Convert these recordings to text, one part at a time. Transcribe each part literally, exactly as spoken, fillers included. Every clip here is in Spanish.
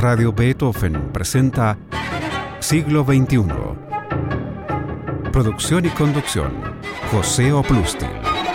Radio Beethoven presenta Siglo veintiuno. Producción y conducción, José Oplustil.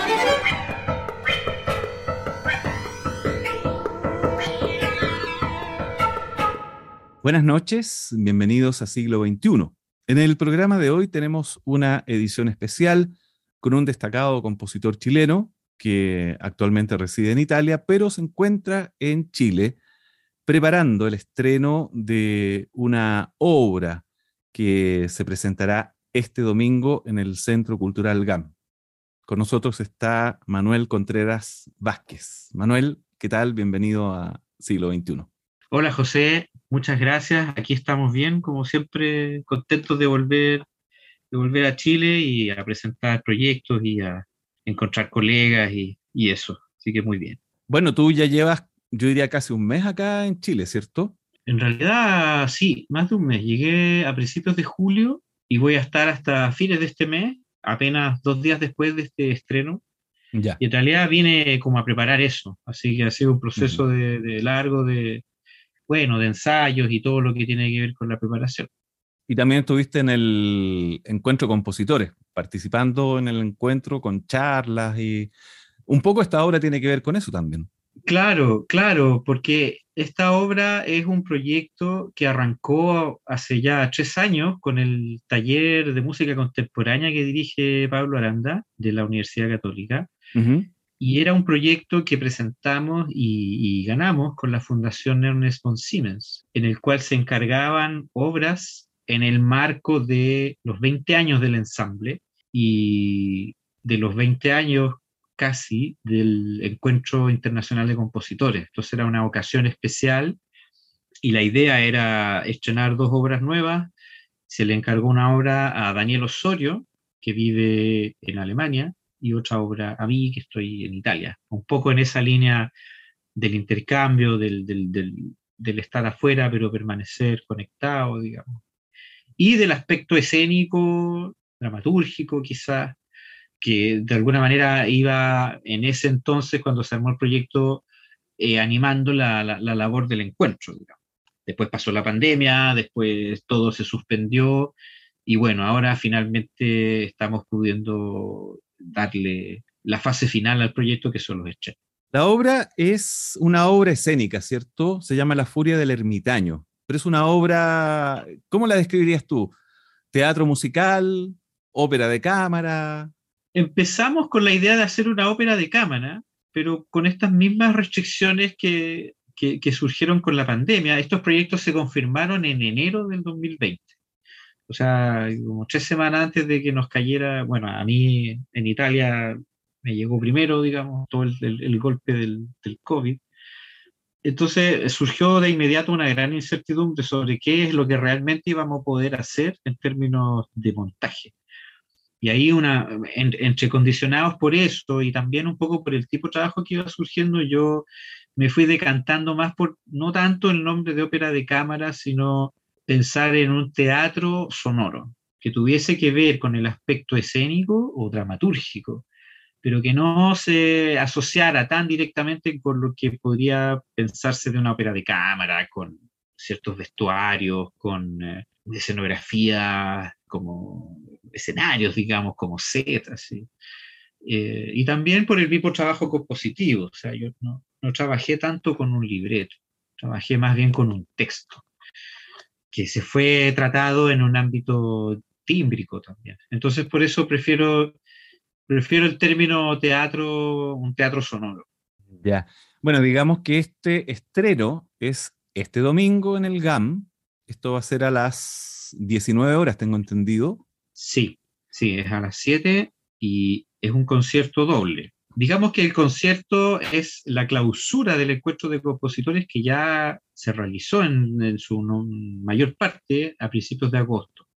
Buenas noches, bienvenidos a Siglo veintiuno. En el programa de hoy tenemos una edición especial con un destacado compositor chileno que actualmente reside en Italia, pero se encuentra en Chile preparando el estreno de una obra que se presentará este domingo en el Centro Cultural G A M. Con nosotros está Manuel Contreras Vázquez. Manuel, ¿qué tal? Bienvenido a Siglo veintiuno. Hola José, muchas gracias. Aquí estamos bien, como siempre, contentos de volver, de volver a Chile y a presentar proyectos y a encontrar colegas y, y eso. Así que muy bien. Bueno, tú ya llevas, yo diría, casi un mes acá en Chile, ¿cierto? En realidad, sí, más de un mes. Llegué a principios de julio y voy a estar hasta fines de este mes, apenas dos días después de este estreno. Ya. Y en realidad vine como a preparar eso. Así que ha sido un proceso Uh-huh. de, de largo, de bueno, de ensayos y todo lo que tiene que ver con la preparación. Y también estuviste en el encuentro de compositores, participando en el encuentro con charlas y un poco esta obra tiene que ver con eso también. Claro, claro, porque esta obra es un proyecto que arrancó hace ya tres años con el taller de música contemporánea que dirige Pablo Aranda de la Universidad Católica. Uh-huh. Y era un proyecto que presentamos y, y ganamos con la Fundación Ernest von Siemens, en el cual se encargaban obras en el marco de los veinte años del ensamble y de los veinte años casi del Encuentro Internacional de Compositores. Entonces era una ocasión especial y la idea era estrenar dos obras nuevas. Se le encargó una obra a Daniel Osorio, que vive en Alemania, y otra obra a mí, que estoy en Italia. Un poco en esa línea del intercambio, del, del, del, del estar afuera, pero permanecer conectado, digamos. Y del aspecto escénico, dramatúrgico quizás, que de alguna manera iba en ese entonces, cuando se armó el proyecto, eh, animando la, la, la labor del encuentro, digamos. Después pasó la pandemia, después todo se suspendió y bueno, ahora finalmente estamos pudiendo darle la fase final al proyecto, que son los estrenos. La obra es una obra escénica, ¿cierto? Se llama La Furia del Ermitaño, pero es una obra, ¿cómo la describirías tú? ¿Teatro musical? ¿Ópera de cámara? Empezamos con la idea de hacer una ópera de cámara, pero con estas mismas restricciones que, que, que surgieron con la pandemia. Estos proyectos se confirmaron en enero del dos mil veinte. O sea, como tres semanas antes de que nos cayera, bueno, a mí en Italia me llegó primero, digamos, todo el, el, el golpe del, del COVID. Entonces surgió de inmediato una gran incertidumbre sobre qué es lo que realmente íbamos a poder hacer en términos de montaje. Y ahí, una, en, entre condicionados por eso y también un poco por el tipo de trabajo que iba surgiendo, yo me fui decantando más por no tanto el nombre de ópera de cámara, sino pensar en un teatro sonoro, que tuviese que ver con el aspecto escénico o dramatúrgico, pero que no se asociara tan directamente con lo que podría pensarse de una ópera de cámara, con ciertos vestuarios, con eh, escenografía, como escenarios, digamos, como set, así. Eh, y también por el mismo trabajo compositivo, o sea, yo no, no trabajé tanto con un libreto, trabajé más bien con un texto, que se fue tratado en un ámbito tímbrico también. Entonces, por eso prefiero, prefiero el término teatro, un teatro sonoro. Ya. Bueno, digamos que este estreno es este domingo en el G A M. Esto va a ser a las diecinueve horas, tengo entendido. Sí, sí, es a las siete y es un concierto doble. Digamos que el concierto es la clausura del encuentro de compositores que ya se realizó en, en su no, mayor parte a principios de agosto.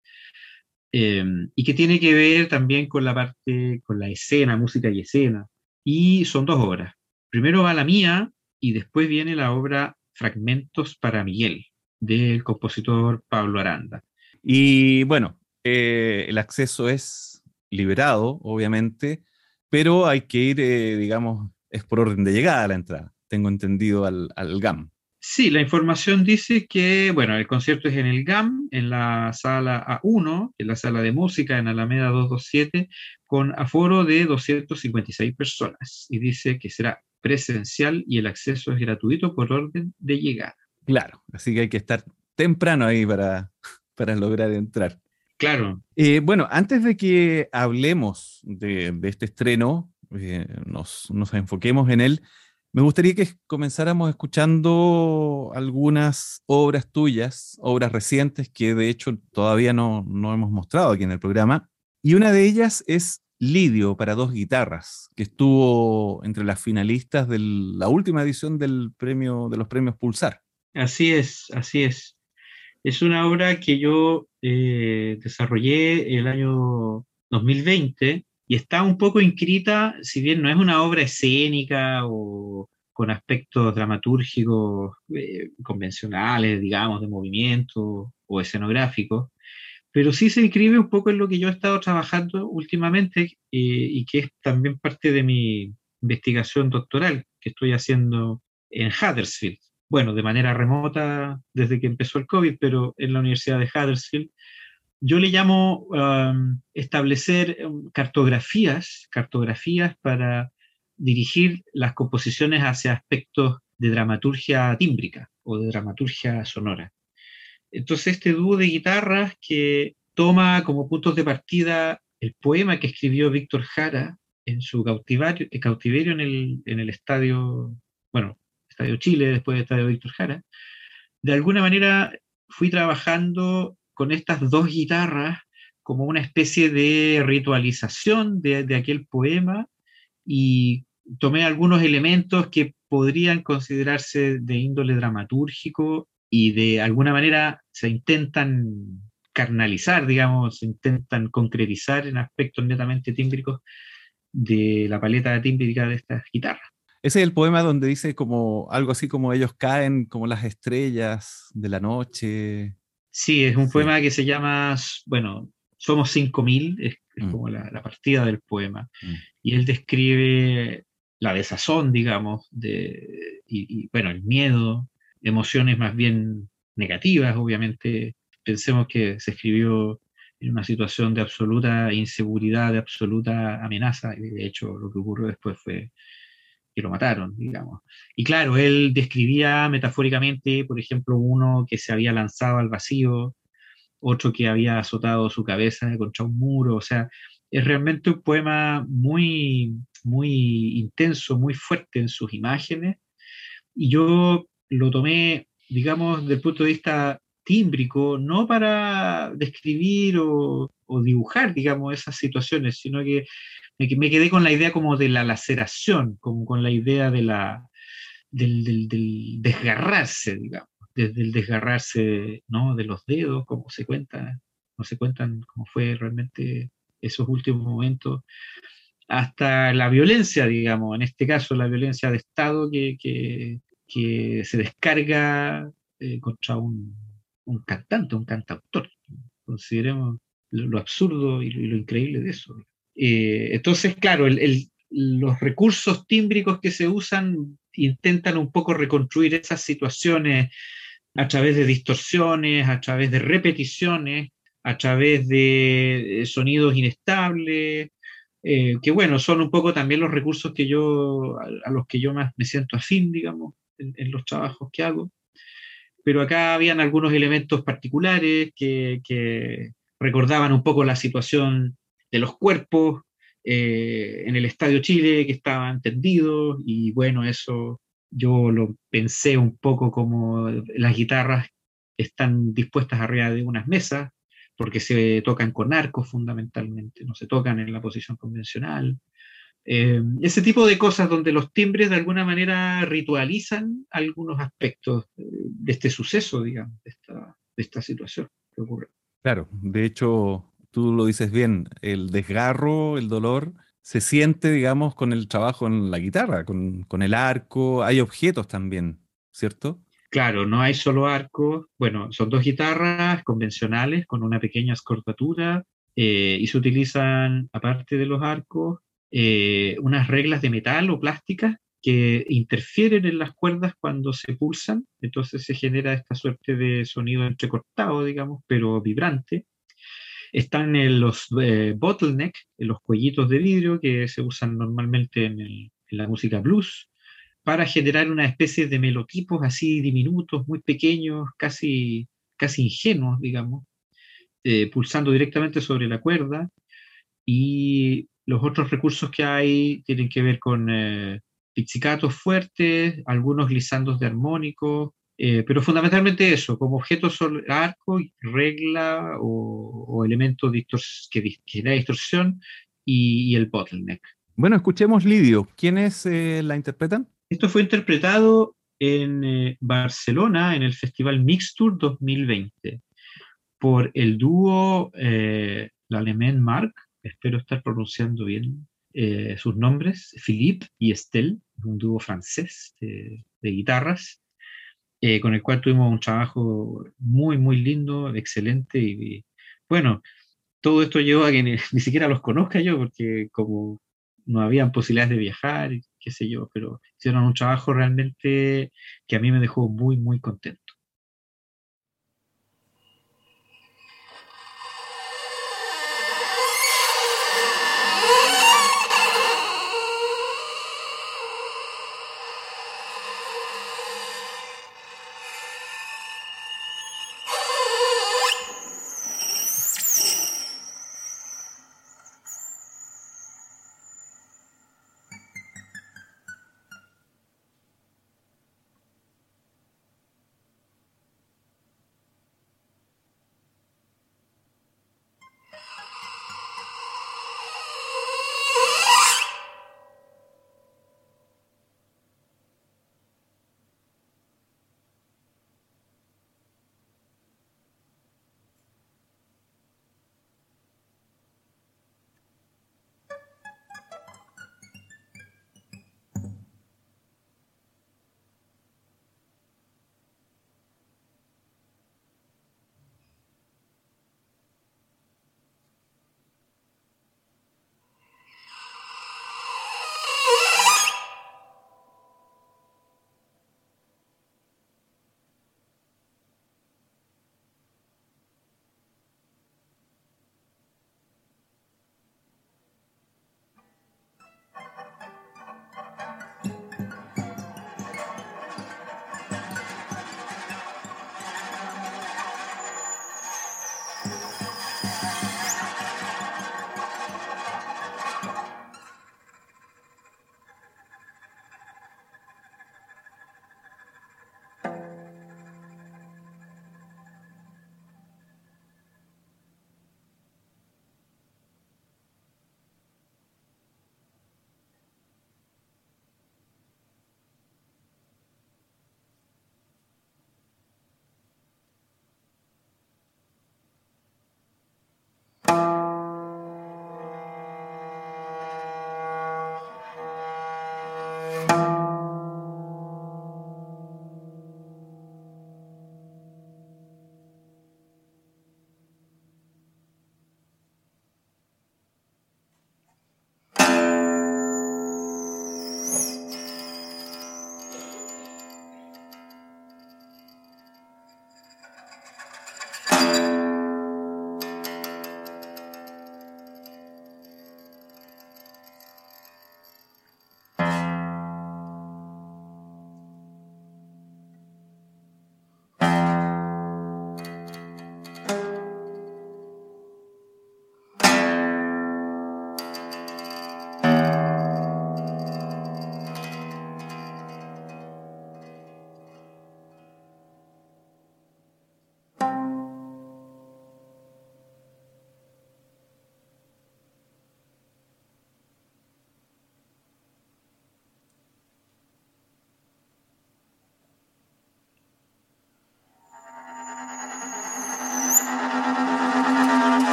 Eh, y que tiene que ver también con la parte, con la escena, música y escena. Y son dos obras. Primero va la mía y después viene la obra Fragmentos para Miguel, del compositor Pablo Aranda. Y bueno, eh, el acceso es liberado, obviamente, pero hay que ir, eh, digamos, es por orden de llegada a la entrada, tengo entendido, al, al G A M. Sí, la información dice que, bueno, el concierto es en el G A M, en la sala A uno, en la sala de música en Alameda doscientos veintisiete, con aforo de doscientas cincuenta y seis personas. Y dice que será presencial y el acceso es gratuito por orden de llegada. Claro, así que hay que estar temprano ahí para, para lograr entrar. Claro. Eh, bueno, antes de que hablemos de, de este estreno, eh, nos, nos enfoquemos en él, me gustaría que comenzáramos escuchando algunas obras tuyas, obras recientes que de hecho todavía no, no hemos mostrado aquí en el programa. Y una de ellas es Lidio para dos guitarras, que estuvo entre las finalistas de la última edición del premio, de los premios Pulsar. Así es, así es. Es una obra que yo eh, desarrollé el año dos mil veinte y está un poco inscrita, si bien no es una obra escénica o con aspectos dramatúrgicos eh, convencionales, digamos, de movimiento o escenográficos, pero sí se inscribe un poco en lo que yo he estado trabajando últimamente eh, y que es también parte de mi investigación doctoral que estoy haciendo en Huddersfield. Bueno, de manera remota desde que empezó el COVID, pero en la Universidad de Huddersfield. Yo le llamo um, establecer um, cartografías, cartografías para dirigir las composiciones hacia aspectos de dramaturgia tímbrica o de dramaturgia sonora. Entonces, este dúo de guitarras que toma como puntos de partida el poema que escribió Víctor Jara en su cautiverio, el cautiverio en el, en el estadio, bueno, Estadio Chile, después del Estadio Víctor Jara, de alguna manera fui trabajando con estas dos guitarras como una especie de ritualización de, de aquel poema y tomé algunos elementos que podrían considerarse de índole dramatúrgico y de alguna manera se intentan carnalizar, digamos, se intentan concretizar en aspectos netamente tímbricos de la paleta tímbrica de estas guitarras. Ese es el poema donde dice como algo así como ellos caen como las estrellas de la noche. Sí, es un Sí. poema que se llama, bueno, Somos cinco mil, es, es Mm. como la, la partida del poema. Mm. Y él describe la desazón, digamos, de, y, y, bueno, el miedo, emociones más bien negativas, obviamente. Pensemos que se escribió en una situación de absoluta inseguridad, de absoluta amenaza, y de hecho lo que ocurrió después fue que lo mataron, digamos. Y claro, él describía metafóricamente, por ejemplo, uno que se había lanzado al vacío, otro que había azotado su cabeza contra un muro, o sea, es realmente un poema muy, muy intenso, muy fuerte en sus imágenes, y yo lo tomé, digamos, desde el punto de vista tímbrico, no para describir o, o dibujar, digamos, esas situaciones, sino que me, me quedé con la idea como de la laceración, como con la idea de la, del, del, del desgarrarse, digamos, desde el desgarrarse, ¿no?, de los dedos, como se cuenta, no se cuentan cómo fue realmente esos últimos momentos, hasta la violencia, digamos, en este caso la violencia de Estado que, que, que se descarga eh, contra un, un cantante, un cantautor. Consideremos lo, lo absurdo y lo, y lo increíble de eso. Eh, entonces, claro, el, el, los recursos tímbricos que se usan intentan un poco reconstruir esas situaciones a través de distorsiones, a través de repeticiones, a través de sonidos inestables, eh, que bueno, son un poco también los recursos que yo, a, a los que yo más me siento afín, digamos, en, en los trabajos que hago. Pero acá habían algunos elementos particulares que, que recordaban un poco la situación de los cuerpos eh, en el Estadio Chile, que estaban tendidos, y bueno, eso yo lo pensé un poco como las guitarras están dispuestas arriba de unas mesas, porque se tocan con arcos fundamentalmente, no se tocan en la posición convencional. Eh, ese tipo de cosas donde los timbres de alguna manera ritualizan algunos aspectos de este suceso, digamos, de esta, de esta situación que ocurre. Claro, de hecho, tú lo dices bien, el desgarro, el dolor, se siente, digamos, con el trabajo en la guitarra, con, con el arco, hay objetos también, ¿cierto? Claro, no hay solo arcos, bueno, son dos guitarras convencionales con una pequeña escordatura eh, y se utilizan, aparte de los arcos, eh, unas reglas de metal o plásticas que interfieren en las cuerdas cuando se pulsan, entonces se genera esta suerte de sonido entrecortado, digamos, pero vibrante. Están en los eh, bottleneck, en los cuellitos de vidrio que se usan normalmente en, el, en la música blues, para generar una especie de melotipos así diminutos, muy pequeños, casi, casi ingenuos, digamos, eh, pulsando directamente sobre la cuerda. Y los otros recursos que hay tienen que ver con eh, pizzicatos fuertes, algunos glissandos de armónicos, eh, pero fundamentalmente eso, como objetos son arco, regla o, o elementos distors- que, dis- que da distorsión y, y el bottleneck. Bueno, escuchemos Lidio. ¿Quiénes eh, la interpretan? Esto fue interpretado en eh, Barcelona en el Festival Mixtur dos mil veinte por el dúo eh, L'Allemand Marc, espero estar pronunciando bien eh, sus nombres, Philippe y Estelle, un dúo francés de, de guitarras, eh, con el cual tuvimos un trabajo muy, muy lindo, excelente. Y, y, bueno, todo esto llevó a que ni, ni siquiera los conozca yo, porque como no habían posibilidades de viajar, y qué sé yo, pero hicieron un trabajo realmente que a mí me dejó muy, muy contento.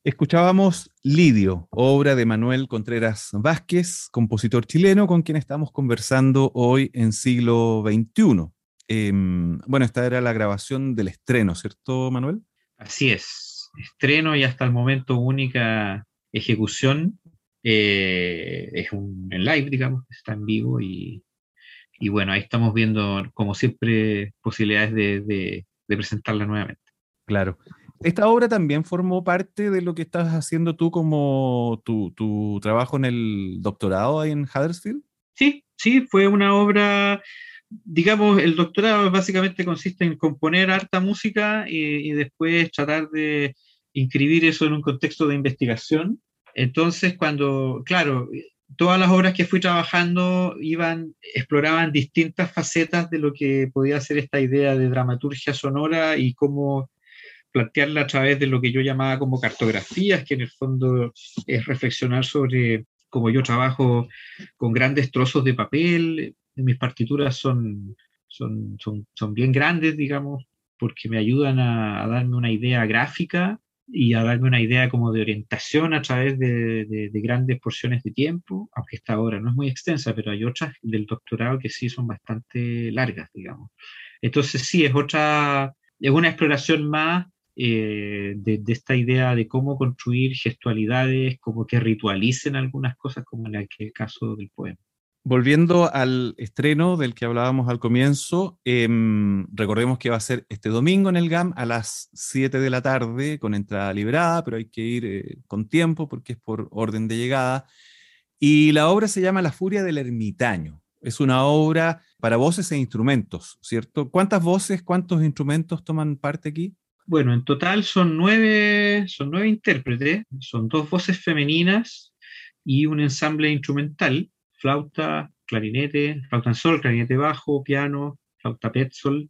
Escuchábamos Lidio, obra de Manuel Contreras Vázquez, compositor chileno, con quien estamos conversando hoy en siglo veintiuno. Eh, bueno, esta era la grabación del estreno, ¿cierto, Manuel? Así es, estreno y hasta el momento única ejecución. Eh, es un en live, digamos, está en vivo y, y bueno, ahí estamos viendo, como siempre, posibilidades de, de, de presentarla nuevamente. Claro. Esta obra también formó parte de lo que estás haciendo tú como tu, tu trabajo en el doctorado ahí en Huddersfield. Sí, sí, fue una obra, digamos, el doctorado básicamente consiste en componer harta música y, y después tratar de inscribir eso en un contexto de investigación. Entonces, cuando, claro, todas las obras que fui trabajando iban, exploraban distintas facetas de lo que podía ser esta idea de dramaturgia sonora y cómo plantearla a través de lo que yo llamaba como cartografías, que en el fondo es reflexionar sobre cómo yo trabajo con grandes trozos de papel. Mis partituras son, son, son, son bien grandes, digamos, porque me ayudan a, a darme una idea gráfica y a darme una idea como de orientación a través de, de, de grandes porciones de tiempo, aunque esta obra no es muy extensa, pero hay otras del doctorado que sí son bastante largas, digamos. Entonces sí, es otra, es una exploración más eh, de, de esta idea de cómo construir gestualidades, como que ritualicen algunas cosas, como en el caso del poema. Volviendo al estreno del que hablábamos al comienzo, eh, recordemos que va a ser este domingo en el G A M a las siete de la tarde con entrada liberada, pero hay que ir eh, con tiempo porque es por orden de llegada. Y la obra se llama La Furia del Ermitaño. Es una obra para voces e instrumentos, ¿cierto? ¿Cuántas voces, cuántos instrumentos toman parte aquí? Bueno, en total son nueve, son nueve intérpretes, son dos voces femeninas y un ensamble instrumental: flauta, clarinete, flauta en sol, clarinete bajo, piano, flauta petzol,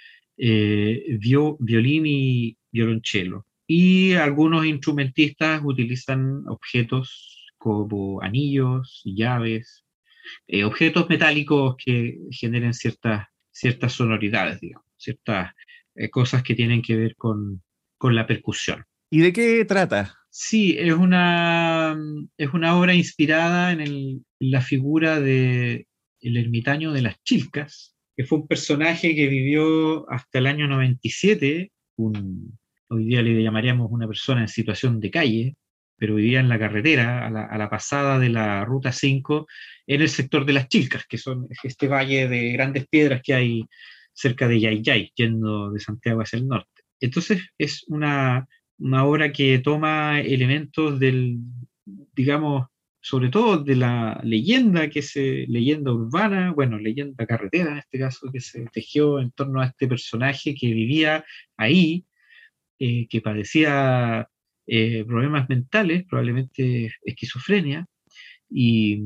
eh, vio, violín y violonchelo. Y algunos instrumentistas utilizan objetos como anillos, llaves, eh, objetos metálicos que generen ciertas, ciertas sonoridades, digamos, ciertas eh, cosas que tienen que ver con, con la percusión. ¿Y de qué trata? Sí, es una, es una obra inspirada en, el, en la figura de el ermitaño de las Chilcas, que fue un personaje que vivió hasta el año noventa y siete, un, hoy día le llamaríamos una persona en situación de calle, pero vivía en la carretera, a la, a la pasada de la Ruta cinco, en el sector de las Chilcas, que son este valle de grandes piedras que hay cerca de Yayay, yendo de Santiago hacia el norte. Entonces es una, una obra que toma elementos del, digamos, sobre todo de la leyenda, que se, leyenda urbana, bueno, leyenda carretera en este caso, que se tejió en torno a este personaje que vivía ahí, eh, que padecía eh, problemas mentales, probablemente esquizofrenia, y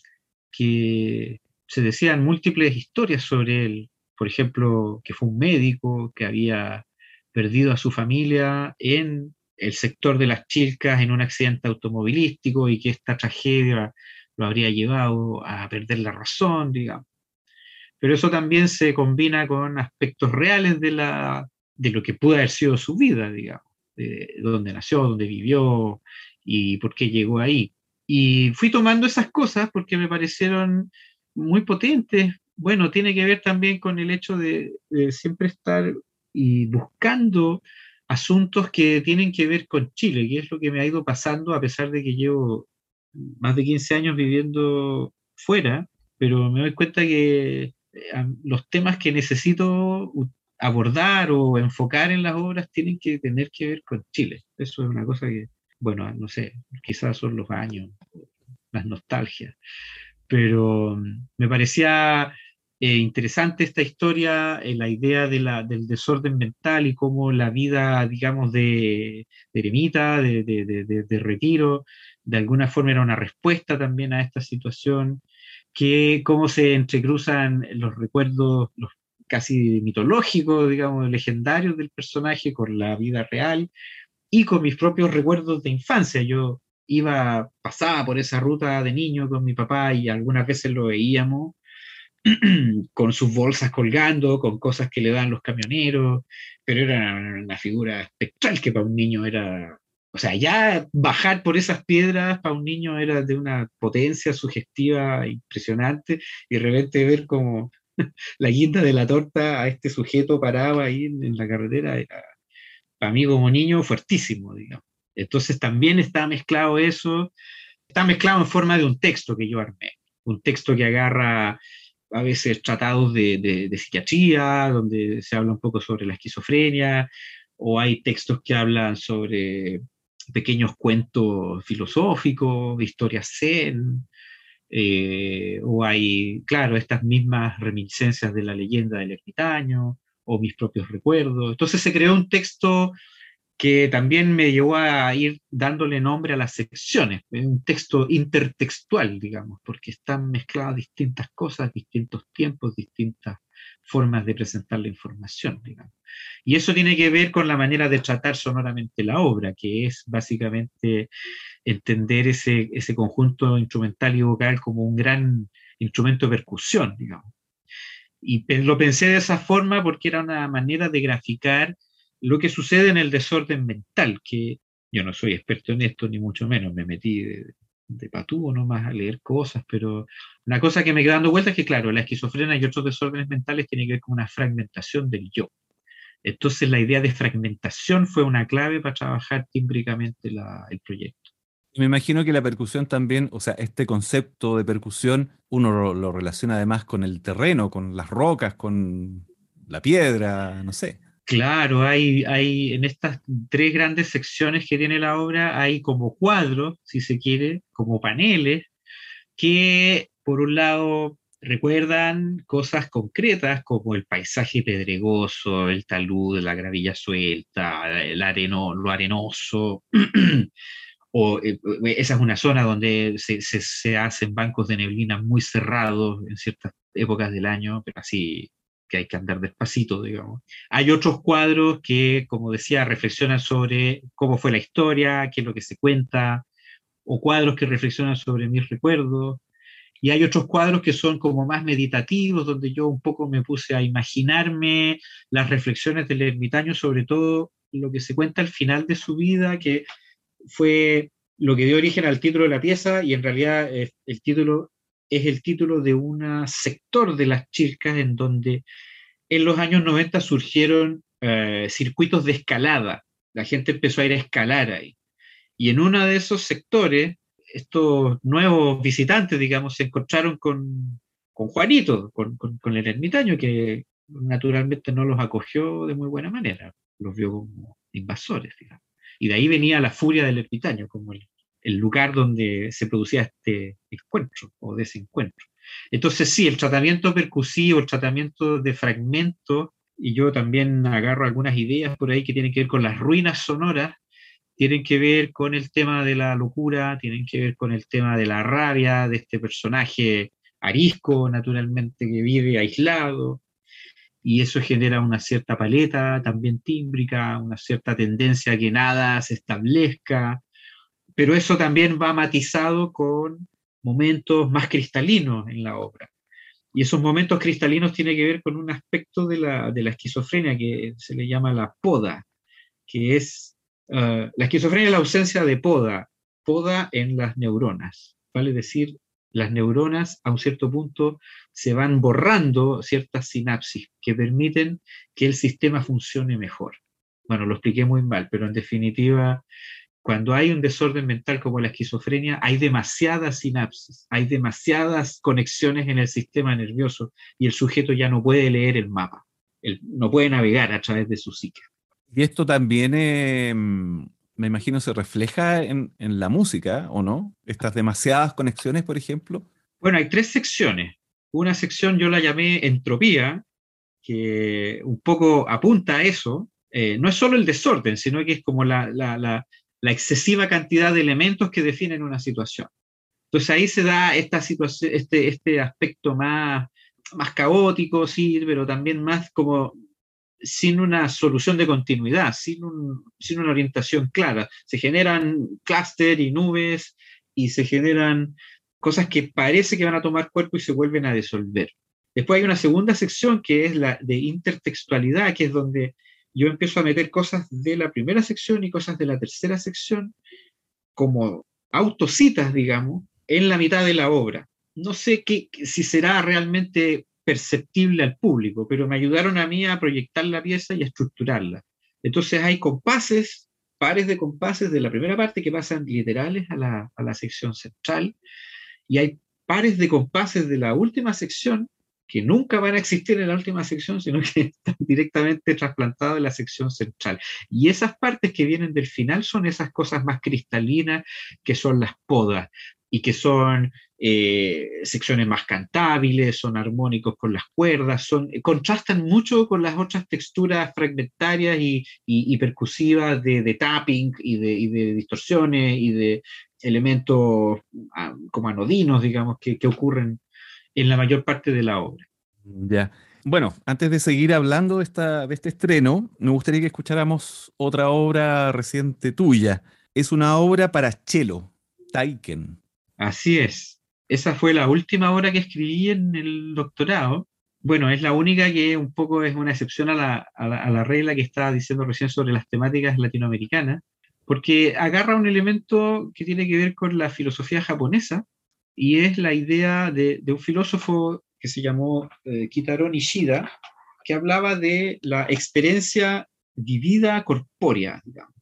que se decían múltiples historias sobre él. Por ejemplo, que fue un médico que había perdido a su familia en el sector de las Chilcas en un accidente automovilístico y que esta tragedia lo habría llevado a perder la razón, digamos. Pero eso también se combina con aspectos reales de, la, de lo que pudo haber sido su vida, digamos, de dónde nació, dónde vivió y por qué llegó ahí. Y fui tomando esas cosas porque me parecieron muy potentes. Bueno, tiene que ver también con el hecho de, de siempre estar y buscando asuntos que tienen que ver con Chile, que es lo que me ha ido pasando a pesar de que llevo más de quince años viviendo fuera, pero me doy cuenta que eh, los temas que necesito abordar o enfocar en las obras tienen que tener que ver con Chile. Eso es una cosa que, bueno, no sé, quizás son los años, las nostalgias, pero um, me parecía eh, interesante esta historia, eh, la idea de la, del desorden mental y cómo la vida, digamos, de, de eremita, de, de, de, de retiro, de alguna forma era una respuesta también a esta situación, que cómo se entrecruzan los recuerdos, los casi mitológicos, digamos, legendarios del personaje con la vida real y con mis propios recuerdos de infancia. Yo iba, pasaba por esa ruta de niño con mi papá y algunas veces lo veíamos con sus bolsas colgando, con cosas que le dan los camioneros, pero era una figura espectral que para un niño era O sea, ya bajar por esas piedras para un niño era de una potencia sugestiva impresionante, y de repente ver como la guinda de la torta a este sujeto parado ahí en, en la carretera, era para mí como niño fuertísimo, digamos. Entonces también está mezclado eso, está mezclado en forma de un texto que yo armé, un texto que agarra a veces tratados de, de, de psiquiatría, donde se habla un poco sobre la esquizofrenia, o hay textos que hablan sobre pequeños cuentos filosóficos, historias zen, eh, o hay, claro, estas mismas reminiscencias de la leyenda del ermitaño, o mis propios recuerdos. Entonces se creó un texto que también me llevó a ir dándole nombre a las secciones, es un texto intertextual, digamos, porque están mezcladas distintas cosas, distintos tiempos, distintas formas de presentar la información, digamos. Y eso tiene que ver con la manera de tratar sonoramente la obra, que es básicamente entender ese, ese conjunto instrumental y vocal como un gran instrumento de percusión, digamos. Y lo pensé de esa forma porque era una manera de graficar lo que sucede en el desorden mental, que yo no soy experto en esto, ni mucho menos, me metí de, de patúo nomás a leer cosas, pero una cosa que me queda dando vuelta es que, claro, la esquizofrenia y otros desórdenes mentales tienen que ver con una fragmentación del yo. Entonces la idea de fragmentación fue una clave para trabajar tímbricamente la, el proyecto. Me imagino que la percusión también, o sea, este concepto de percusión, uno lo, lo relaciona además con el terreno, con las rocas, con la piedra, no sé. Claro, hay, hay en estas tres grandes secciones que tiene la obra, hay como cuadros, si se quiere, como paneles, que por un lado recuerdan cosas concretas como el paisaje pedregoso, el talud, la gravilla suelta, el areno, lo arenoso. O eh, esa es una zona donde se, se, se hacen bancos de neblina muy cerrados en ciertas épocas del año, pero así que hay que andar despacito, digamos. Hay otros cuadros que, como decía, reflexionan sobre cómo fue la historia, qué es lo que se cuenta, o cuadros que reflexionan sobre mis recuerdos, y hay otros cuadros que son como más meditativos, donde yo un poco me puse a imaginarme las reflexiones del ermitaño, sobre todo lo que se cuenta al final de su vida, que fue lo que dio origen al título de la pieza, y en realidad eh, el título es el título de un sector de las Chilcas en donde en los años noventa surgieron eh, circuitos de escalada. La gente empezó a ir a escalar ahí. Y en uno de esos sectores, estos nuevos visitantes, digamos, se encontraron con, con Juanito, con, con, con el ermitaño, que naturalmente no los acogió de muy buena manera, los vio como invasores, digamos. Y de ahí venía la furia del ermitaño, como el, el lugar donde se producía este encuentro o desencuentro. Entonces sí, el tratamiento percusivo, el tratamiento de fragmentos, y yo también agarro algunas ideas por ahí que tienen que ver con las ruinas sonoras, tienen que ver con el tema de la locura, tienen que ver con el tema de la rabia de este personaje arisco, naturalmente, que vive aislado, y eso genera una cierta paleta también tímbrica, una cierta tendencia a que nada se establezca, pero eso también va matizado con momentos más cristalinos en la obra. Y esos momentos cristalinos tienen que ver con un aspecto de la, de la esquizofrenia que se le llama la poda, que es uh, la esquizofrenia es la ausencia de poda, poda en las neuronas, vale decir, las neuronas a un cierto punto se van borrando ciertas sinapsis que permiten que el sistema funcione mejor. Bueno, lo expliqué muy mal, pero en definitiva, cuando hay un desorden mental como la esquizofrenia, hay demasiadas sinapsis, hay demasiadas conexiones en el sistema nervioso y el sujeto ya no puede leer el mapa, él no puede navegar a través de su psique. Y esto también, eh, me imagino, se refleja en, en la música, ¿o no? Estas demasiadas conexiones, por ejemplo. Bueno, hay tres secciones. Una sección yo la llamé entropía, que un poco apunta a eso. Eh, no es solo el desorden, sino que es como la, la, la, la excesiva cantidad de elementos que definen una situación. Entonces ahí se da esta situación, este, este aspecto más, más caótico, sí, pero también más como sin una solución de continuidad, sin, un, sin una orientación clara. Se generan clúster y nubes y se generan cosas que parece que van a tomar cuerpo y se vuelven a disolver. Después hay una segunda sección que es la de intertextualidad, que es donde yo empiezo a meter cosas de la primera sección y cosas de la tercera sección como autocitas, digamos, en la mitad de la obra. No sé qué, si será realmente perceptible al público, pero me ayudaron a mí a proyectar la pieza y a estructurarla. Entonces hay compases, pares de compases de la primera parte que pasan literales a la, a la sección central, y hay pares de compases de la última sección que nunca van a existir en la última sección, sino que están directamente trasplantados en la sección central. Y esas partes que vienen del final son esas cosas más cristalinas, que son las podas, y que son eh, secciones más cantables, son armónicos con las cuerdas, son, contrastan mucho con las otras texturas fragmentarias y, y, y percusivas de, de tapping y de, y de distorsiones y de elementos ah, como anodinos, digamos, que, que ocurren en la mayor parte de la obra. Ya. Bueno, antes de seguir hablando de, esta, de este estreno, me gustaría que escucháramos otra obra reciente tuya. Es una obra para cello, Taiken. Así es. Esa fue la última obra que escribí en el doctorado. Bueno, es la única que un poco es una excepción a la, a la, a la regla que estaba diciendo recién sobre las temáticas latinoamericanas, porque agarra un elemento que tiene que ver con la filosofía japonesa, y es la idea de, de un filósofo que se llamó eh, Kitaro Nishida, que hablaba de la experiencia vivida corpórea, digamos.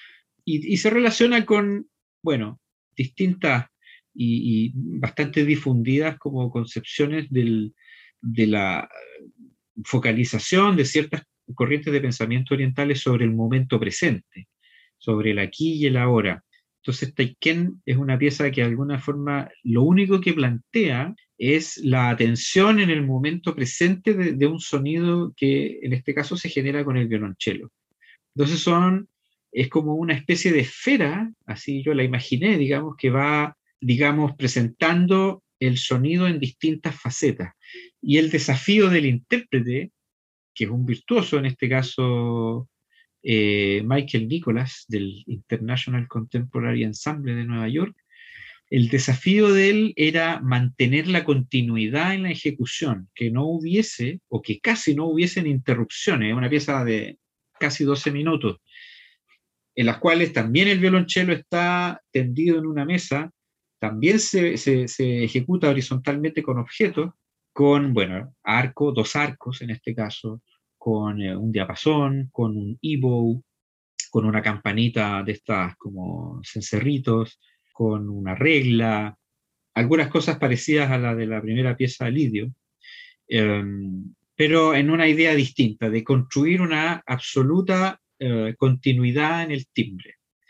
Y, y se relaciona con, bueno, distintas y, y bastante difundidas como concepciones del, de la focalización de ciertas corrientes de pensamiento orientales sobre el momento presente, sobre el aquí y el ahora. Entonces, Taiken es una pieza que de alguna forma lo único que plantea es la atención en el momento presente de, de un sonido que en este caso se genera con el violonchelo. Entonces son, es como una especie de esfera, así yo la imaginé, digamos, que va, digamos, presentando el sonido en distintas facetas. Y el desafío del intérprete, que es un virtuoso en este caso, Eh, Michael Nicholas, del International Contemporary Ensemble de Nueva York, el desafío de él era mantener la continuidad en la ejecución, que no hubiese, o que casi no hubiesen interrupciones. Una pieza de casi doce minutos, en las cuales también el violonchelo está tendido en una mesa, también se, se, se ejecuta horizontalmente con objetos, con, bueno, arco, dos arcos en este caso, con eh, un diapasón, con un e-bow, con una campanita de estas como cencerritos, con una regla, algunas cosas parecidas a la de la primera pieza de Lidio, eh, pero en una idea distinta, de construir una absoluta eh, continuidad en el timbre.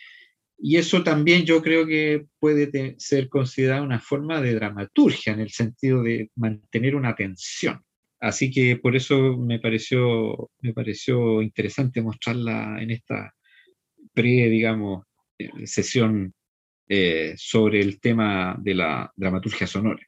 Y eso también yo creo que puede te, ser considerado una forma de dramaturgia, en el sentido de mantener una tensión. Así que por eso me pareció, me pareció interesante mostrarla en esta pre, digamos, sesión eh, sobre el tema de la dramaturgia sonora.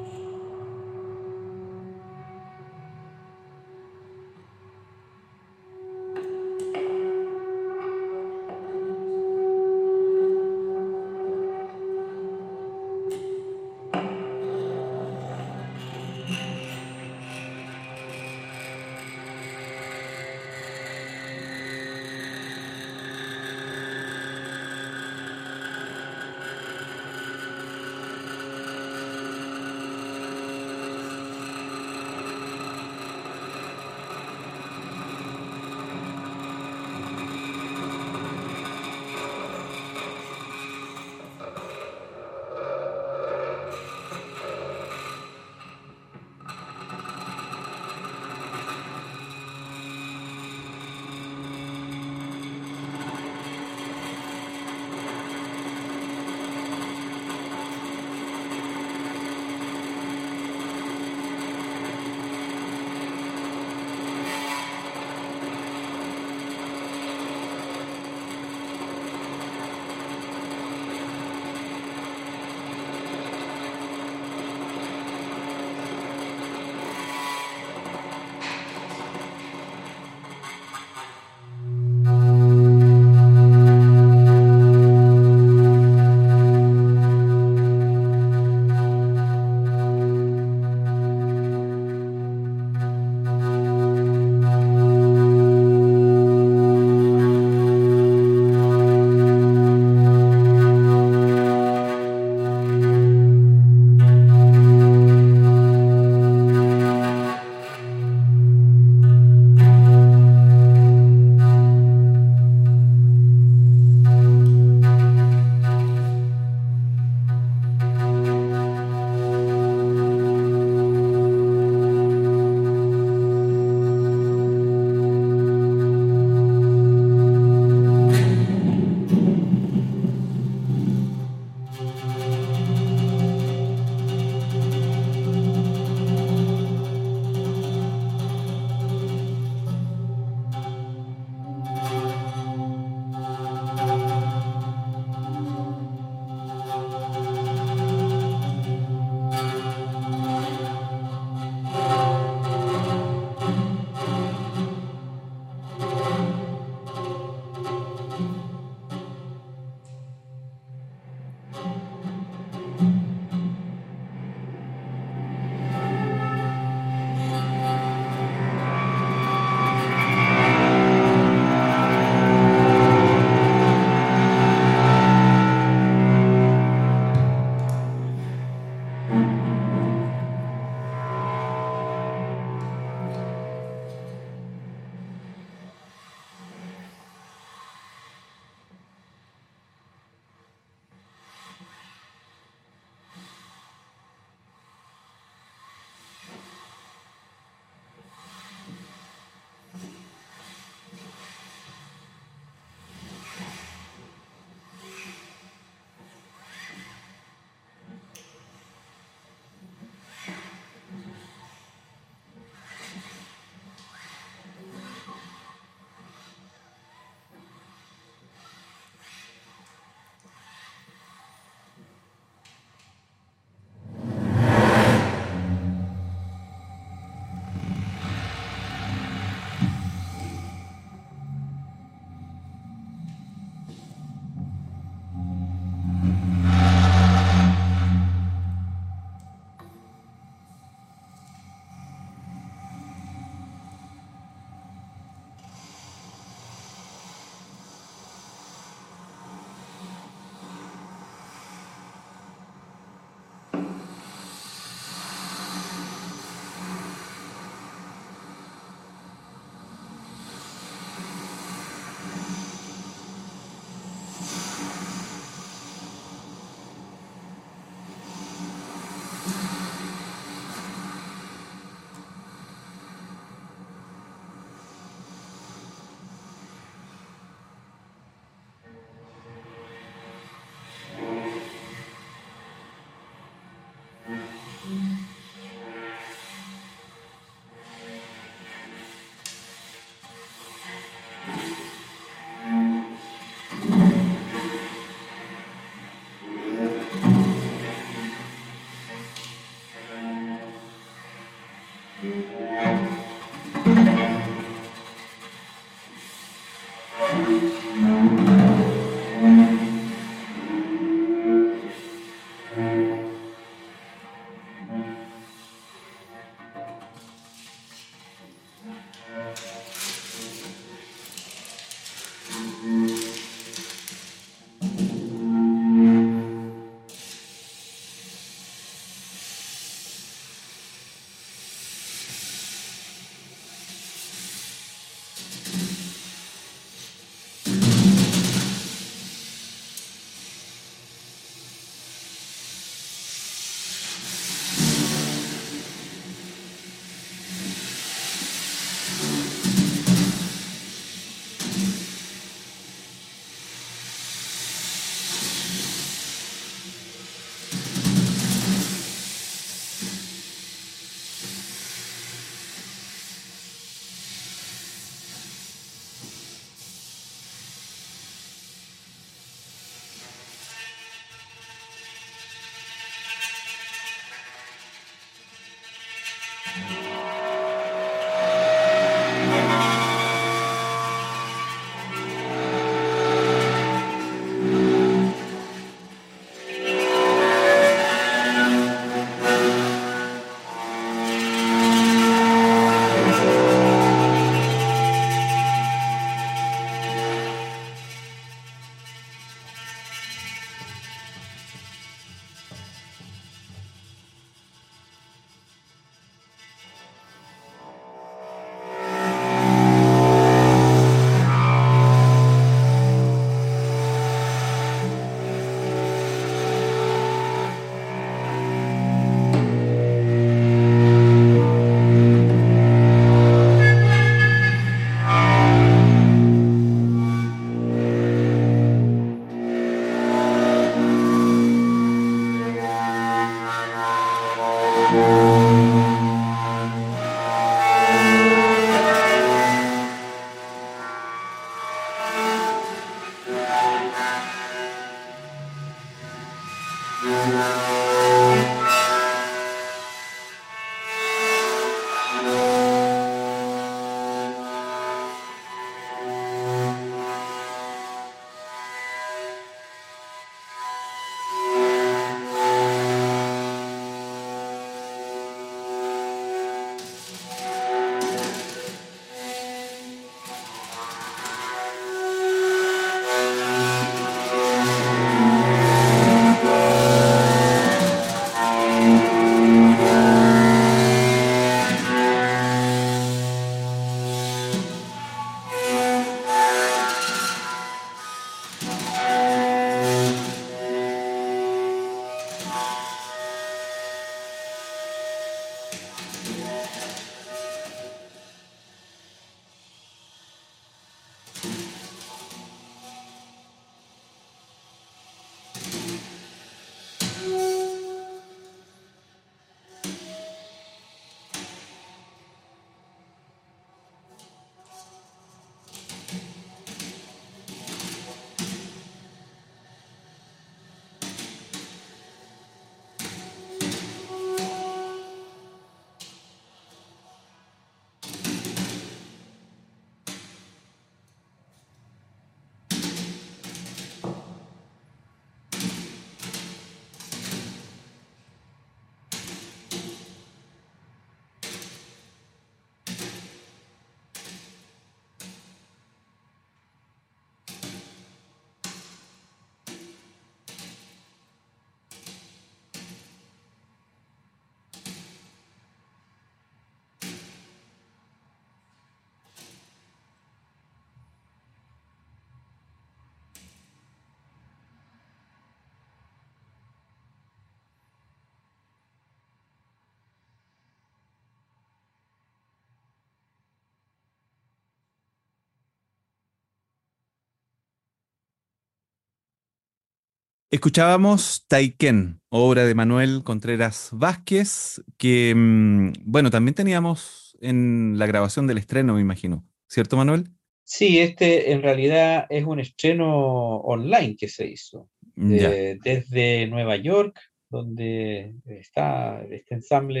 Escuchábamos Taiken, obra de Manuel Contreras Vázquez, que, mm, bueno, también teníamos en la grabación del estreno, me imagino. ¿Cierto, Manuel? Sí, este en realidad es un estreno online que se hizo Ya. eh, desde Nueva York, donde está este ensamble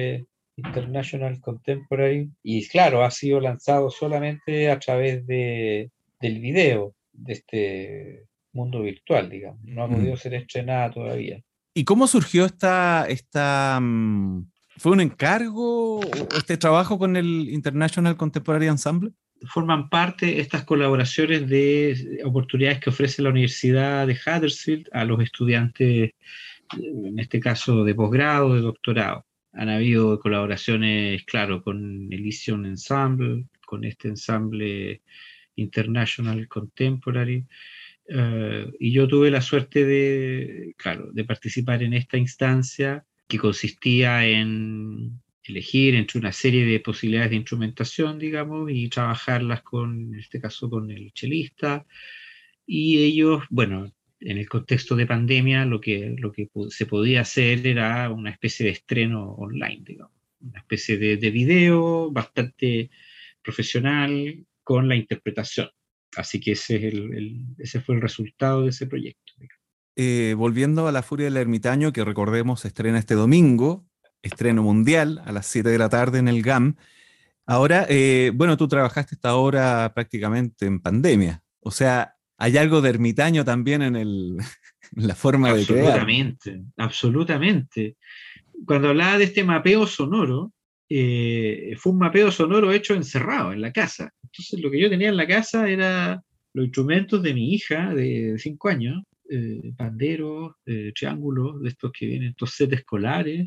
International Contemporary, y claro, ha sido lanzado solamente a través de, del video, de este mundo virtual, digamos. No ha podido Mm. ser estrenada todavía. ¿Y cómo surgió esta, esta, mm, fue un encargo o este trabajo con el International Contemporary Ensemble? Forman parte estas colaboraciones de oportunidades que ofrece la Universidad de Huddersfield a los estudiantes, en este caso de posgrado, de doctorado. Han habido colaboraciones, claro, con Elysium Ensemble, con este ensamble International Contemporary, uh, y yo tuve la suerte de, claro, de participar en esta instancia que consistía en elegir entre una serie de posibilidades de instrumentación, digamos, y trabajarlas con, en este caso, con el chelista, y ellos, bueno, en el contexto de pandemia, lo que, lo que se podía hacer era una especie de estreno online, digamos, una especie de, de video bastante profesional con la interpretación. Así que ese, es el, el, ese fue el resultado de ese proyecto. Eh, volviendo a La Furia del Ermitaño, que recordemos se estrena este domingo, estreno mundial a las siete de la tarde en el G A M. Ahora, eh, bueno, tú trabajaste esta obra prácticamente en pandemia, o sea, hay algo de ermitaño también en, el, en la forma de crear. Absolutamente, absolutamente. Cuando hablaba de este mapeo sonoro, eh, fue un mapeo sonoro hecho encerrado en la casa. Entonces lo que yo tenía en la casa era los instrumentos de mi hija de cinco años, eh, panderos, eh, triángulos, de estos que vienen, estos sets escolares,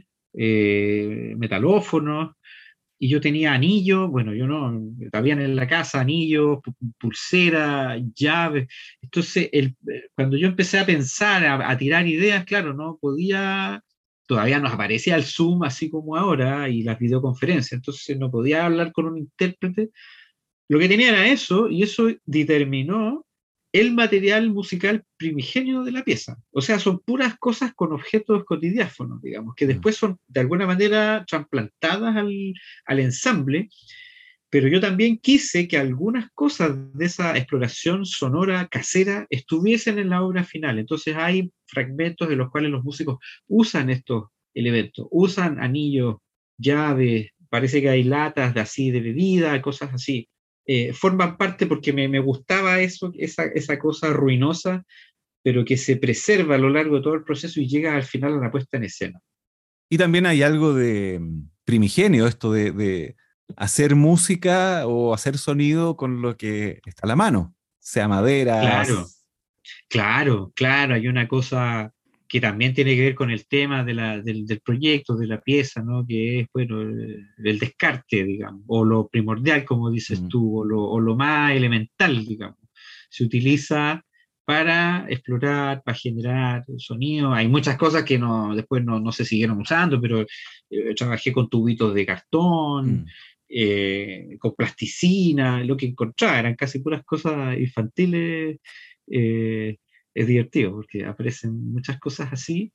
eh, metalófonos, y yo tenía anillos, bueno, yo no, habían en la casa anillos, pulseras, llaves. Entonces, el, cuando yo empecé a pensar, a, a tirar ideas, claro, no podía, todavía nos aparecía el Zoom así como ahora y las videoconferencias, entonces no podía hablar con un intérprete. Lo que tenía era eso, y eso determinó el material musical primigenio de la pieza. O sea, son puras cosas con objetos cotidiáfonos, digamos, que después son de alguna manera trasplantadas al, al ensamble, pero yo también quise que algunas cosas de esa exploración sonora casera estuviesen en la obra final. Entonces hay fragmentos en los cuales los músicos usan estos elementos, usan anillos, llaves, parece que hay latas de así de bebida, cosas así. Eh, forman parte porque me, me gustaba eso, esa, esa cosa ruinosa, pero que se preserva a lo largo de todo el proceso y llega al final a la puesta en escena. Y también hay algo de primigenio, esto de, de hacer música o hacer sonido con lo que está a la mano, sea madera. Claro, claro, claro, hay una cosa que también tiene que ver con el tema de la, del, del proyecto, de la pieza, ¿no? Que es, bueno, el, el descarte, digamos, o lo primordial, como dices Mm. tú, o lo, o lo más elemental, digamos. Se utiliza para explorar, para generar sonido. Hay muchas cosas que no, después no, no se siguieron usando, pero eh, trabajé con tubitos de cartón, Mm. eh, con plasticina, lo que encontraba, eran casi puras cosas infantiles. Eh, es divertido porque aparecen muchas cosas así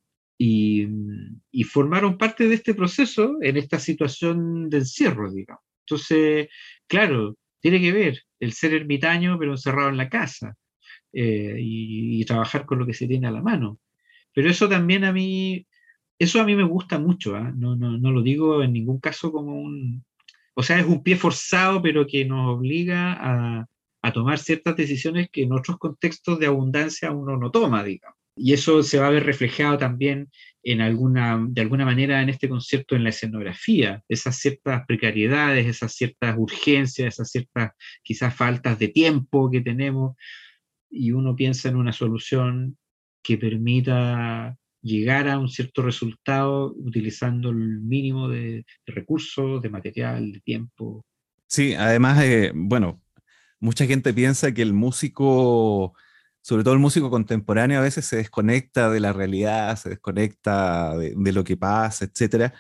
y, y formaron parte de este proceso en esta situación de encierro, digamos. Entonces, claro, tiene que ver el ser ermitaño pero encerrado en la casa, eh, y, y trabajar con lo que se tiene a la mano. Pero eso también a mí, eso a mí me gusta mucho, ¿eh? No, no, no lo digo en ningún caso como un, o sea, es un pie forzado, pero que nos obliga a, a tomar ciertas decisiones que en otros contextos de abundancia uno no toma, digamos. Y eso se va a ver reflejado también en alguna, de alguna manera en este concierto en la escenografía, esas ciertas precariedades, esas ciertas urgencias, esas ciertas quizás faltas de tiempo que tenemos, y uno piensa en una solución que permita llegar a un cierto resultado utilizando el mínimo de, de recursos, de material, de tiempo. Sí, además, eh, bueno, mucha gente piensa que el músico, sobre todo el músico contemporáneo, a veces se desconecta de la realidad, se desconecta de, de lo que pasa, etcétera.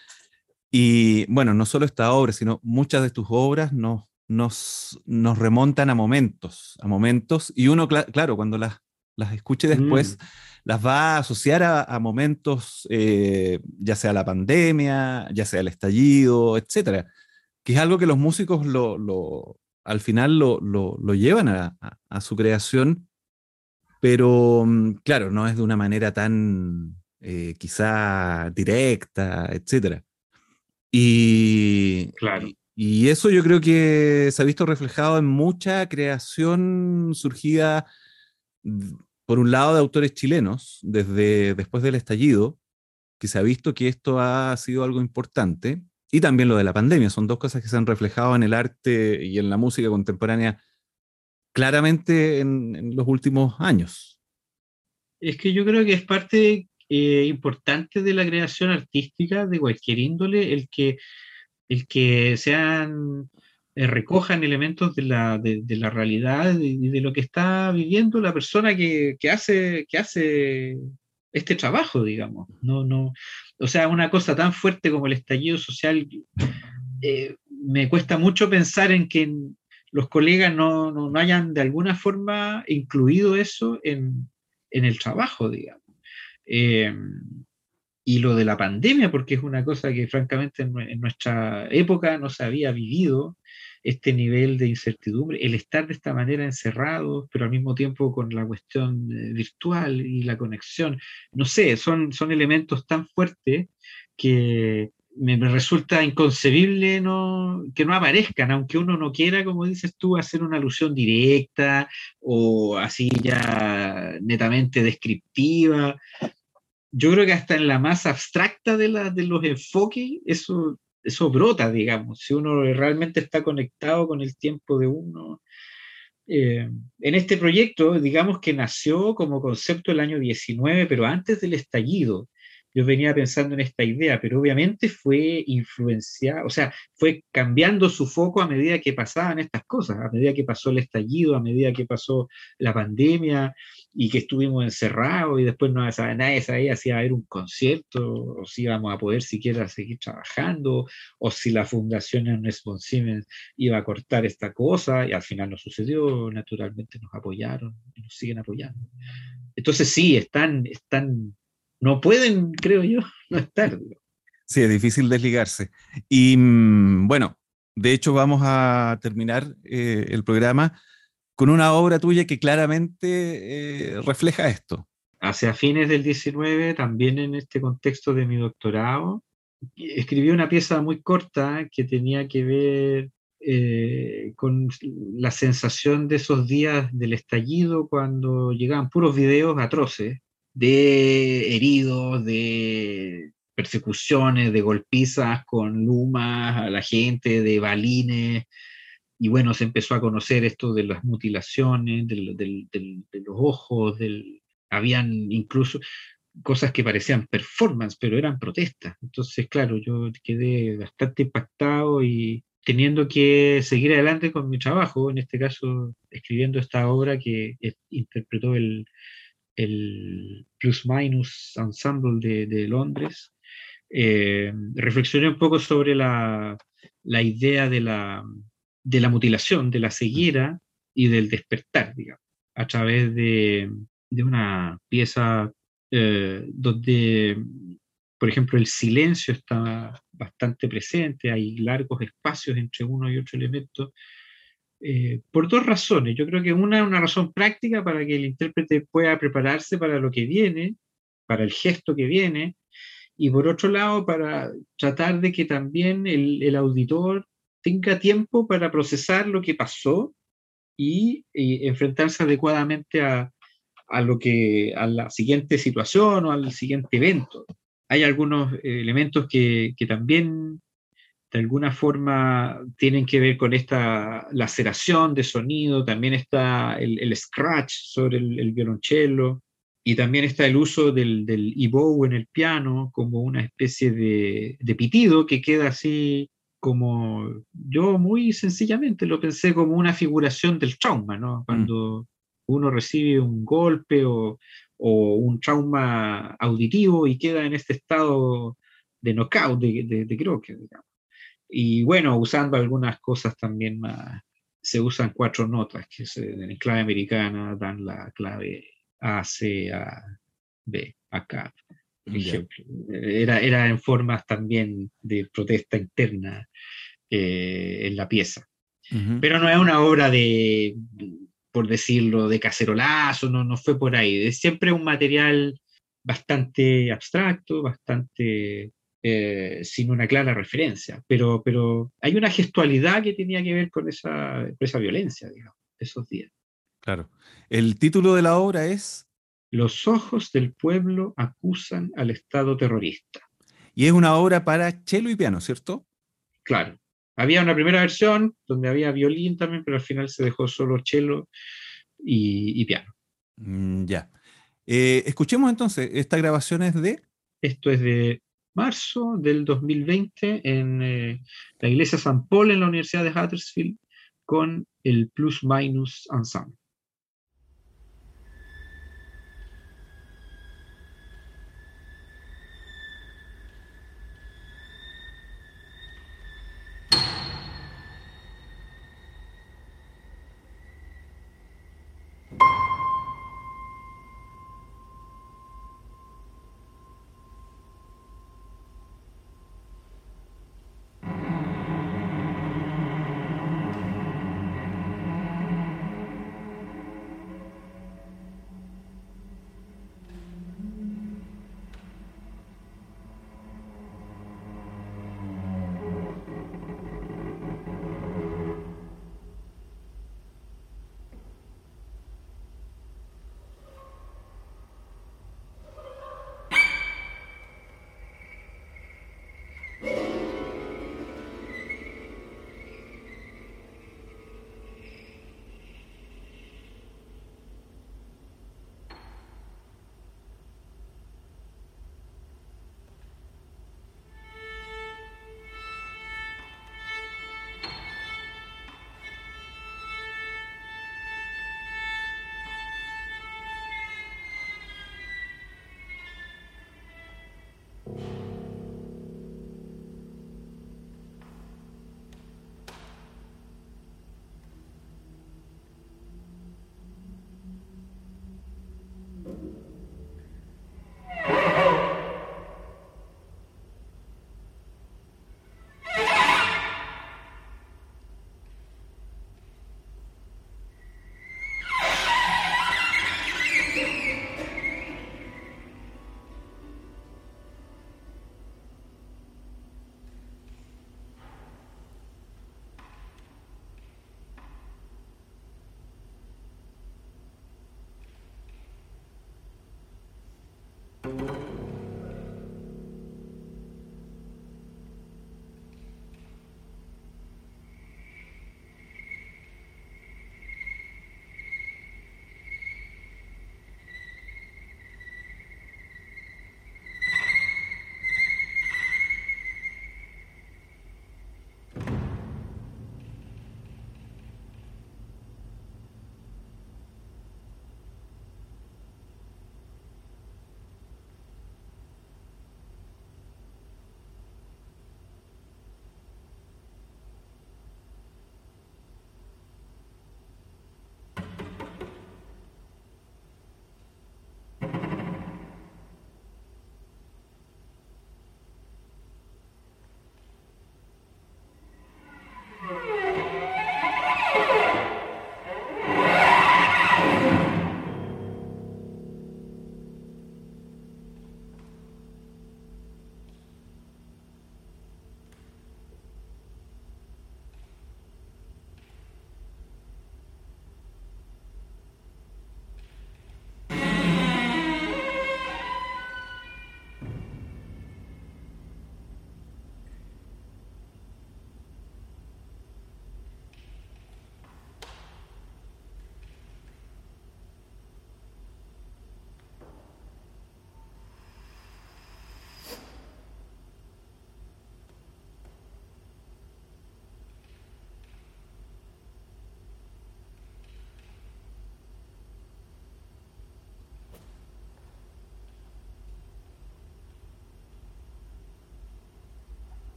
Y bueno, no solo esta obra, sino muchas de tus obras nos, nos, nos remontan a momentos, a momentos, y uno, cl- claro, cuando las, las escuche después, Mm. las va a asociar a, a momentos, eh, ya sea la pandemia, ya sea el estallido, etcétera, que es algo que los músicos lo, lo, al final lo, lo, lo llevan a, a, a su creación, pero mm, claro, no es de una manera tan eh, quizá directa, etcétera. Y, Claro. y, y eso yo creo que se ha visto reflejado en mucha creación surgida, mm, por un lado, de autores chilenos, desde después del estallido, que se ha visto que esto ha sido algo importante, y también lo de la pandemia. Son dos cosas que se han reflejado en el arte y en la música contemporánea claramente en, en los últimos años. Es que yo creo que es parte eh, importante de la creación artística de cualquier índole el que, el que sean, eh, recojan elementos de la, de, de la realidad y de, de lo que está viviendo la persona que, que hace, que hace este trabajo, digamos. No, no, o sea, una cosa tan fuerte como el estallido social, eh, me cuesta mucho pensar en que los colegas no, no, no hayan de alguna forma incluido eso en, en el trabajo, digamos. Eh, y lo de la pandemia, porque es una cosa que francamente en, en nuestra época no se había vivido, este nivel de incertidumbre, el estar de esta manera encerrados, pero al mismo tiempo con la cuestión eh, virtual y la conexión. No sé, son, son elementos tan fuertes que me, me resulta inconcebible no, que no aparezcan, aunque uno no quiera, como dices tú, hacer una alusión directa o así ya netamente descriptiva. Yo creo que hasta en la más abstracta de, la, de los enfoques, eso, eso brota, digamos, si uno realmente está conectado con el tiempo de uno. Eh, en este proyecto, digamos que nació como concepto el año diecinueve, pero antes del estallido. Yo venía pensando en esta idea, pero obviamente fue influenciada, o sea, fue cambiando su foco a medida que pasaban estas cosas, a medida que pasó el estallido, a medida que pasó la pandemia y que estuvimos encerrados y después no sabía, nadie sabía si iba a haber un concierto o si íbamos a poder siquiera seguir trabajando o si la Fundación Ernest von Siemens iba a cortar esta cosa y al final no sucedió, naturalmente nos apoyaron y nos siguen apoyando. Entonces sí, están, están, no pueden, creo yo, no estar. Sí, es difícil desligarse. Y mm, bueno, de hecho vamos a terminar eh, el programa con una obra tuya que claramente eh, refleja esto. Hacia fines del diecinueve, también en este contexto de mi doctorado, escribí una pieza muy corta que tenía que ver eh, con la sensación de esos días del estallido cuando llegaban puros videos atroces de heridos, de persecuciones, de golpizas con lumas a la gente, de balines. Y bueno, se empezó a conocer esto de las mutilaciones, del, del, del, de los ojos, del, habían incluso cosas que parecían performance, pero eran protestas. Entonces, claro, yo quedé bastante impactado y teniendo que seguir adelante con mi trabajo, en este caso escribiendo esta obra que eh, interpretó el, el Plus Minus Ensemble de, de Londres. Eh, reflexioné un poco sobre la, la idea de la, de la mutilación, de la ceguera y del despertar, digamos, a través de, de una pieza eh, donde, por ejemplo, el silencio está bastante presente, hay largos espacios entre uno y otro elemento, eh, por dos razones. Yo creo que una, una razón práctica para que el intérprete pueda prepararse para lo que viene, para el gesto que viene, y por otro lado, para tratar de que también el, el auditor tenga tiempo para procesar lo que pasó y, y enfrentarse adecuadamente a, a, lo que, a la siguiente situación o al siguiente evento. Hay algunos eh, elementos que, que también de alguna forma tienen que ver con esta laceración de sonido, también está el, el scratch sobre el, el violonchelo, y también está el uso del, del e-bow en el piano como una especie de, de pitido que queda así como, yo muy sencillamente lo pensé como una figuración del trauma, ¿no? Mm. Cuando uno recibe un golpe o, o un trauma auditivo y queda en este estado de knockout, de, de, de croque, digamos. Y bueno, usando algunas cosas también más, se usan cuatro notas que se, en clave americana dan la clave A, C, A, B, acá, por Ya. ejemplo. Era, era en formas también de protesta interna eh, en la pieza. Ujú. Pero no es una obra de, por decirlo, de cacerolazo, no, no fue por ahí. Es siempre un material bastante abstracto, bastante eh, sin una clara referencia, pero, pero hay una gestualidad que tenía que ver con esa, con esa violencia, digamos, esos días. Claro. El título de la obra es... Los ojos del pueblo acusan al Estado terrorista. Y es una obra para cello y piano, ¿cierto? Claro. Había una primera versión donde había violín también, pero al final se dejó solo cello y, y piano. Mm, ya. Eh, escuchemos entonces, esta grabación es de... Esto es de marzo del dos mil veinte en eh, la iglesia San Paul en la Universidad de Huddersfield con el Plus Minus Ensemble.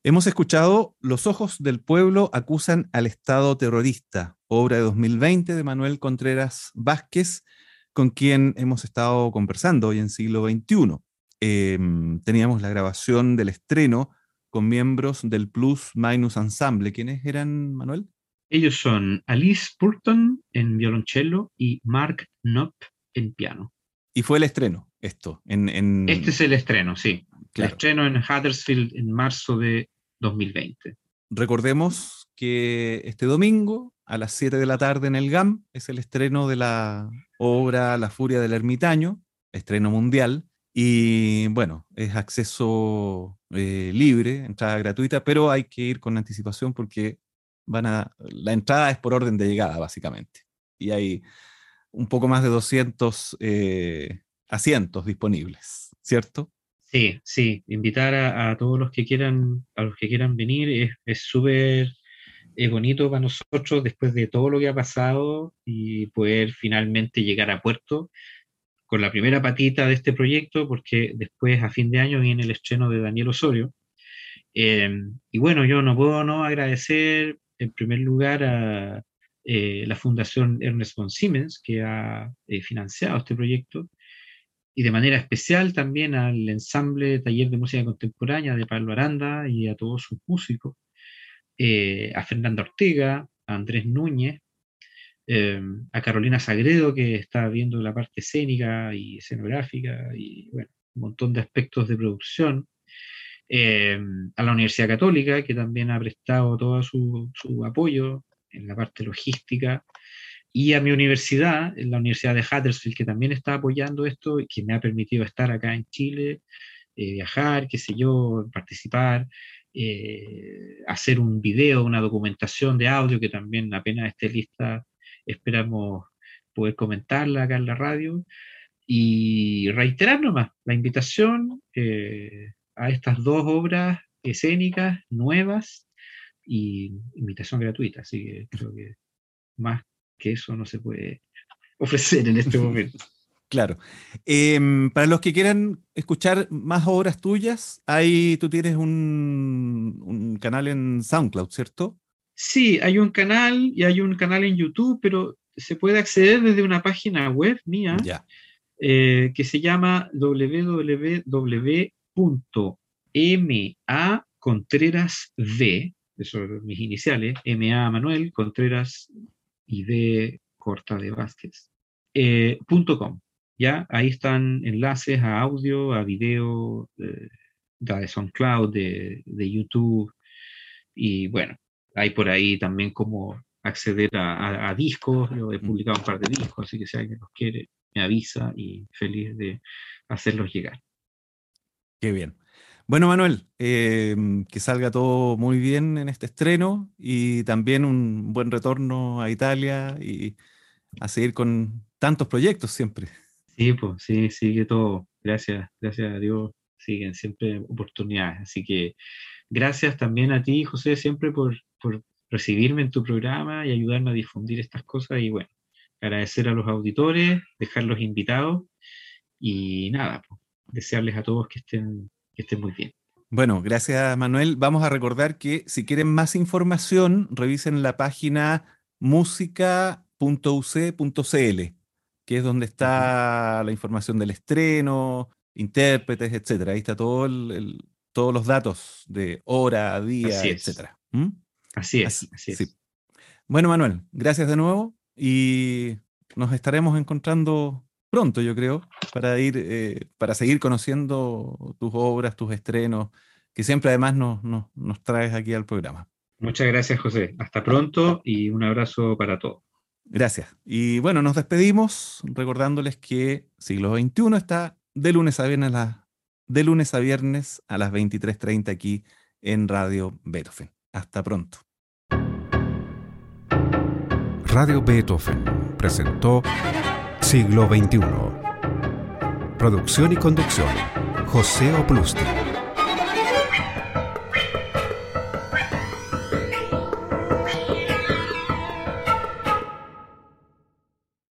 Hemos escuchado Los ojos del pueblo acusan al Estado terrorista, obra de dos mil veinte de Manuel Contreras Vázquez, con quien hemos estado conversando hoy en Siglo veintiuno. Eh, teníamos la grabación del estreno con miembros del Plus Minus Ensemble. ¿Quiénes eran, Manuel? Ellos son Alice Burton en violonchelo y Mark Knopp en piano. Y fue el estreno, esto. En, en... Este es el estreno, sí. Claro. El estreno en Huddersfield en marzo de dos mil veinte. Recordemos que este domingo a las siete de la tarde en el G A M es el estreno de la obra La furia del ermitaño, estreno mundial, y bueno, es acceso eh, libre, entrada gratuita, pero hay que ir con anticipación porque van a, la entrada es por orden de llegada, básicamente, y hay un poco más de doscientos eh, asientos disponibles, ¿cierto? Sí, sí, invitar a, a todos los que quieran, a los que quieran venir, es súper es bonito para nosotros después de todo lo que ha pasado y poder finalmente llegar a puerto con la primera patita de este proyecto, porque después a fin de año viene el estreno de Daniel Osorio. Eh, y bueno, yo no puedo no agradecer en primer lugar a eh, la Fundación Ernest von Siemens, que ha eh, financiado este proyecto, y de manera especial también al ensamble Taller de Música Contemporánea de Pablo Aranda y a todos sus músicos, eh, a Fernanda Ortega, a Andrés Núñez, eh, a Carolina Sagredo, que está viendo la parte escénica y escenográfica y bueno, un montón de aspectos de producción, eh, a la Universidad Católica, que también ha prestado todo su, su apoyo en la parte logística, y a mi universidad, en la Universidad de Huddersfield, que también está apoyando esto y que me ha permitido estar acá en Chile, eh, viajar, qué sé yo, participar, eh, hacer un video, una documentación de audio que también apenas esté lista, esperamos poder comentarla acá en la radio, y reiterar nomás la invitación eh, a estas dos obras escénicas nuevas y invitación gratuita, así que creo que más que eso no se puede ofrecer en este momento. Claro. Eh, para los que quieran escuchar más obras tuyas, ahí tú tienes un, un canal en SoundCloud, ¿cierto? Sí, hay un canal y hay un canal en YouTube, pero se puede acceder desde una página web mía Ya. eh, que se llama w w w punto m a contreras v, eso son mis iniciales, M A Manuel, Contreras y D corta de Vázquez, eh, .com. ¿Ya? Ahí están enlaces a audio, a video, eh, de SoundCloud, de, de YouTube, y bueno, hay por ahí también cómo acceder a, a, a discos. Yo he publicado un par de discos, así que si alguien los quiere, me avisa y feliz de hacerlos llegar. Qué bien. Bueno, Manuel, eh, que salga todo muy bien en este estreno y también un buen retorno a Italia y a seguir con tantos proyectos siempre. Sí, pues sí, sigue todo. Gracias, gracias a Dios, siguen siempre oportunidades. Así que gracias también a ti, José, siempre por, por recibirme en tu programa y ayudarme a difundir estas cosas. Y bueno, agradecer a los auditores, dejarlos invitados y nada, pues, desearles a todos que estén, que estén muy bien. Bueno, gracias, Manuel. Vamos a recordar que si quieren más información, revisen la página música punto u c punto c l, que es donde está uh-huh. la información del estreno, intérpretes, etcétera. Ahí está todo el, el, todos los datos de hora, día, etcétera. ¿Mm? Así es, así, así es. Sí. Bueno, Manuel, gracias de nuevo y nos estaremos encontrando pronto, yo creo, para ir, eh, para seguir conociendo tus obras, tus estrenos, que siempre además nos, nos, nos traes aquí al programa. Muchas gracias, José. Hasta pronto y un abrazo para todos. Gracias. Y bueno, nos despedimos recordándoles que Siglo veintiuno está de lunes a viernes a, la, de lunes a, viernes a las veintitrés treinta aquí en Radio Beethoven. Hasta pronto. Radio Beethoven presentó Siglo veintiuno. Producción y conducción, José Oplusti.